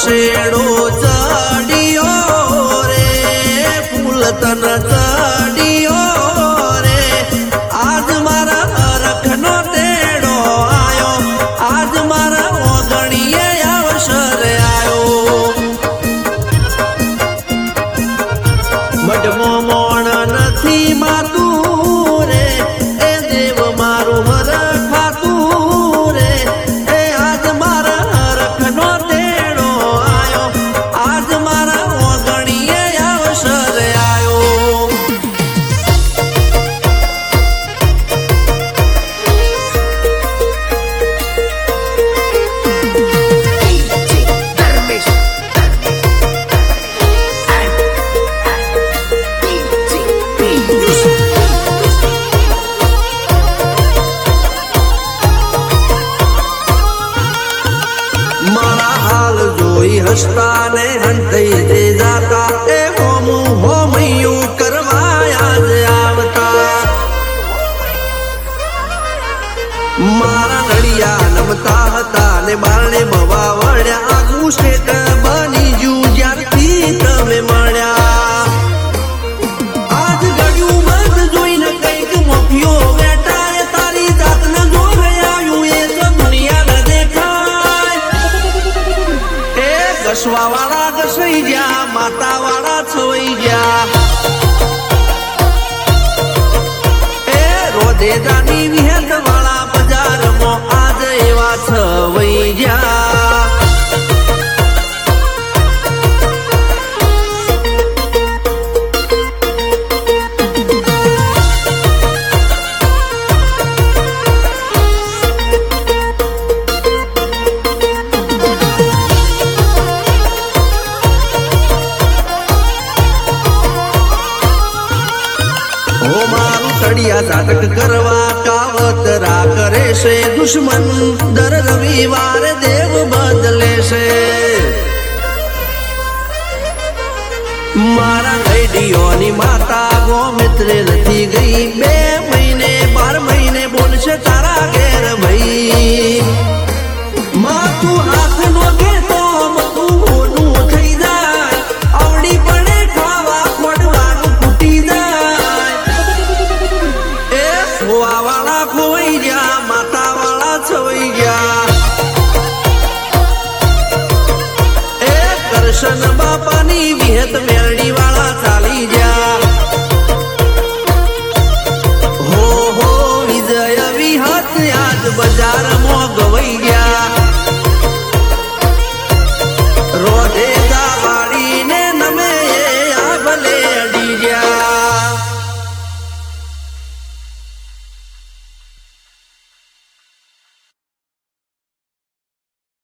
shadow ચડિયો રે ફૂલ તન ચડિયો રે આજ મારા રખનો તેડો આયો આજ મારા ઓગણીએ અવસર આયો મડમો મોણ નથી માતું રે એ દેવ મારું હર ખાતું રે એ આજ મારા રખનો તેડો આયો આજ મારા ઓગણીએ અવસર આયો મારા હાલ જોઈ હસતા ને હંતઈ જે જાતા એ હોમું હોમયું કરવા આજ આવતા મારા નડિયા નમતા હતા ને બારણે બવા વળ્યા આગું શેઠ બની ગયું જ્યારથી તમે મળ્યા આજ ગળ્યું મત જોઈને કઈક મોફિયો બેઠા તારી જાતને જોવે આવ્યું એ તો દુનિયા ન દેખાય એ ઘસવા વાળા ઘસાઈ ગયા માતા વાળા છવાઈ ગયા એ રોદેદાની વિહેત વાળા બજારમાં આજ એવા છવાઈ ગયા ઓ મારું તળિયા ઝાટક કરવા કાવતરા કરે છે દુશ્મન દર રવિવારે દેવ બદલે છે મારા ગઈડીઓની માતા ગોમિત્રે નથી ગઈ 2 મહિને 12 મહિને બોલશે તારા ઘેર ભાઈ માતું હાથ નો ઘેતો તું મોનું થઈ જાય આવડી પડે ખાવા ખોડવાનું ફૂટી જાય એ ખોવા વાળા ખોવાઈ ગયા માતા વાળા છવાઈ ગયા એ કરશન બાપાની વિહત મેરડી વાળા ચાલી ગયા હો વિજય વિહત આજ બજારમાં ગવાઈ ગયા